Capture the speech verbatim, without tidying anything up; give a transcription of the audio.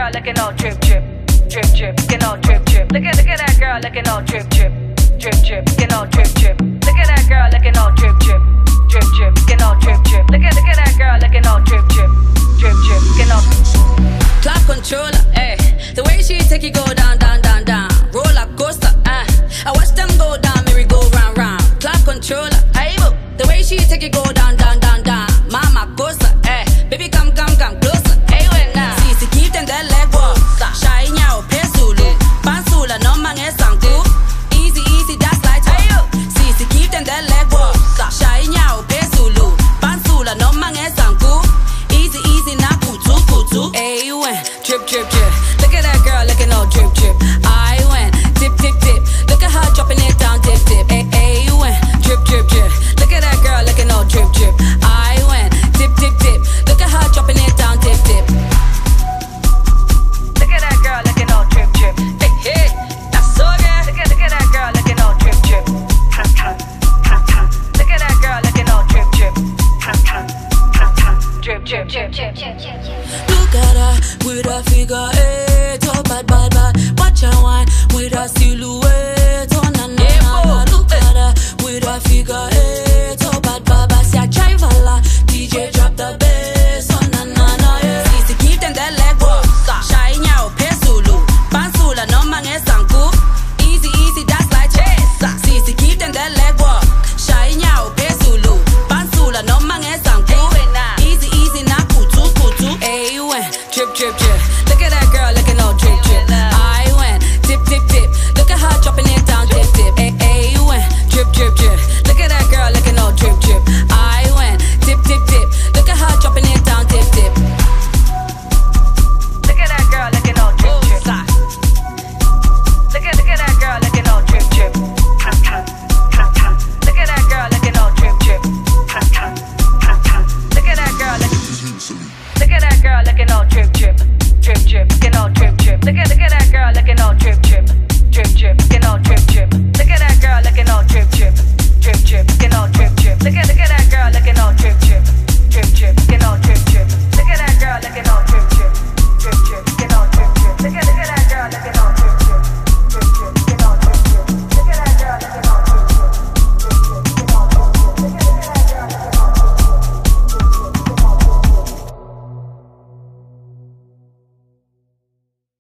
girl looking all drip, drip, drip, drip, looking all drip, drip. Look at, look at that girl looking all drip, drip, drip, drip, looking all drip, drip. Look at that girl looking all drip, drip, drip, drip, looking all drip, drip. Look at, look at that girl looking all drip, drip, drip, drip, looking all. Club controller, eh? The way she take it go down, down, down, down. Roller coaster, eh? I watch them go down, merry go round, round. Club controller, hey, the way she take it go down, down, down, down. Mama coaster, eh? Baby come, come, come closer. Hey, when now? See, see, keep them that leg walk. Shy nyao, pesulu, pansula, no man es sanku. Easy, easy, that's like tayo. See, see, keep them that leg walk. Shy nyao, pesulu, pansula, no man es sanku. Easy, easy, na kutu, kutu. Hey, when drip, drip, drip. Look at that girl looking all drip, drip. I went dip, dip, dip. Look at her dropping it down, dip, dip. Hey, hey, when drip, drip, drip. Look at that girl looking all drip, drip. I went dip, dip, dip. Look at her dropping it down, dip, dip. Look at that girl looking all drip, drip. Hey, hey, that's so good. Look at, look at that girl looking all drip, drip. Look at that girl looking all drip, drip. Drip, drip, drip, drip, drip, drip. Look at her with her figure eight, oh bad, bad, bad. Watch her wine with her silhouette, oh na na na na. Look at her with her figure eight, oh bad, bad, bad. See I drive a lot, D J drop the bass, oh na na na. Yeah. See, see keep them that leg walk. Shy nyao, pesulu, pansula, no man es sanku. Easy, easy, that's like chesa. See, see keep them that leg walk. Shy nyao, pesulu, pansula, no man es sanku. Easy, easy, na kutu, kutu. Hey, when drip, drip, drip. Look at that girl looking all drip, drip. I went dip, dip, dip. Look at her dropping it